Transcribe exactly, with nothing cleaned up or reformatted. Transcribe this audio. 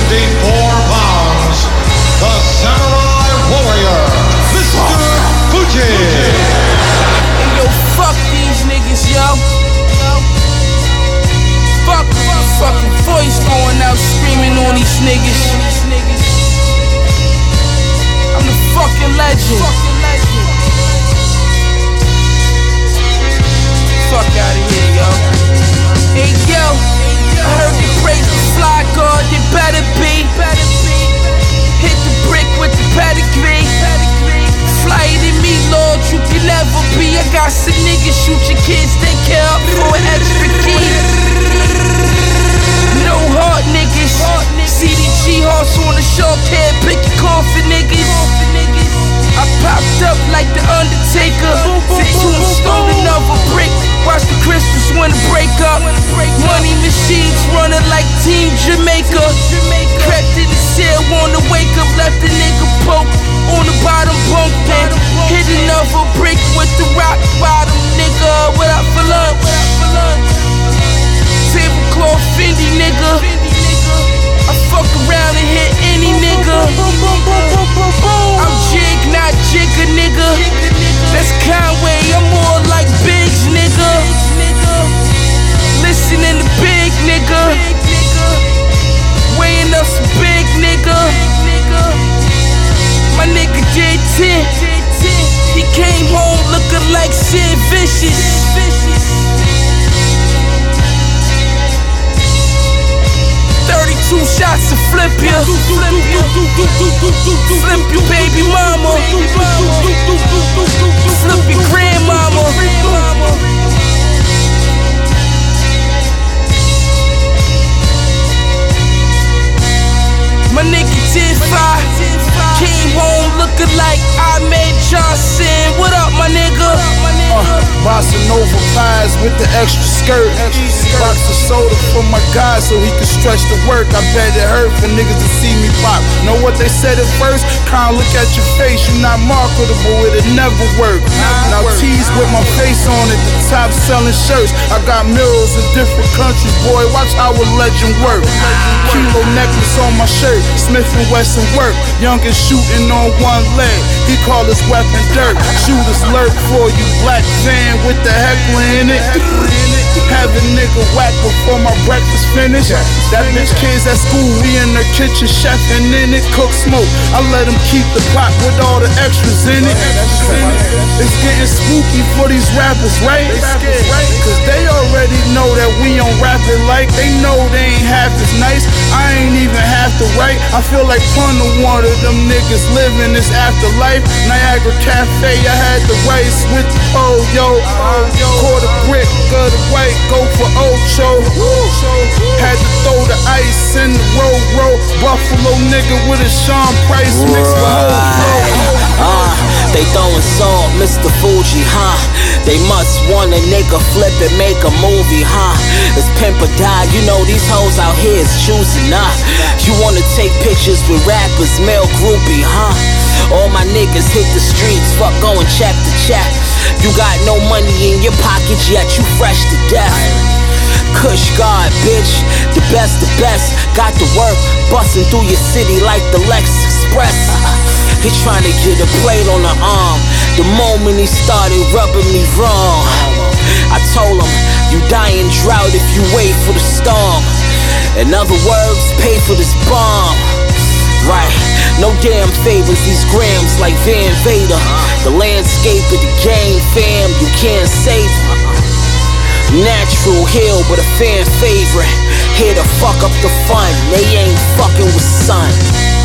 fifty-four pounds, the Samurai Warrior, Mister Fuji. Hey, yo, fuck these niggas, yo. Fuck my fucking voice going out screaming on these niggas. I'm the fucking legend. Fuck out of here, yo. Hey, yo, I heard they praise the fly god, they better be. Hit the brick with the pedigree. Flyer than me, Lord, you can never be. I got some niggas shoot your kids, they care up for an extra key. No heart niggas. C D G horse on the short head, pick your coffin niggas. I popped up like the Undertaker. Tombstone another brick. Watch the crystals when it break up. Money machines running like Team Jamaica. Crept in the cell, wanna wake up, left the nigga poke on the bottom bunk bed. Hit another brick with the rock bottom, nigga. What up for lunch? Tablecloth Fendi, nigga. I fuck around and hit any nigga. I'm jig, not jigger, nigga. That's Conway, I'm more like Biggs, nigga. Listening to Big, nigga. Weighing up some big, nigga. My nigga J ten, he came home looking like Sid Vicious. thirty-two shots to flip ya. Flip your baby mama. Flip your grandmama. My nigga did five. Came home looking like Ahmed Johnson. What up, my nigga? Uh, Bossa Nova pies with the extra skirt. Box of soda for my guy so he can stretch the work. I bet it hurt for niggas to see me pop. Know what they said at first? Kinda look at your face, you're not marketable, it'll never work. Now tease with my face on it, the top selling shirts. I got mirrors in different countries, boy, watch how a legend work. Kilo necklace on my shirt, Smith and Wesson work. Youngest shooting on one leg, he call his weapon dirt. Shooters lurk for you, black van with the heckler in it. Have a nigga whack before my breakfast finish. That bitch kids at school, we in the kitchen chefing in it, cook smoke. I let him keep the pot with all the extras in it. It's getting spooky for these rappers, right? Cause they already know that we don't rap it like. They know they ain't half as nice, I ain't even half the right. I feel like Punta one of them niggas living this afterlife. Niagara Cafe, I had the rice with the oh yo. Quarter brick, good white, go for Ocho. Had to throw the ice in the road, road. Buffalo nigga with a Sean Price mix with whole uh, They throwing salt, Mister Fuji, huh? They must want a nigga flip and make a movie, huh? It's pimp or die, you know these hoes out here is choosing, huh? You wanna take pictures with rappers, male groupie, huh? All my niggas hit the streets, fuck going check to check. You got no money in your pocket yet you fresh to death. Kush God, bitch, the best, the best. Got the work, bustin' through your city like the Lex Express. He tryna get a plate on the arm the moment he started rubbing me wrong. I told him, you die in drought if you wait for the storm. In other words, pay for this bomb. Right, no damn favors, these grams like Van Vader. The landscape of the game, fam, you can't save them. Natural hill, but a fan favorite. Here to fuck up the fun, they ain't fucking with sun.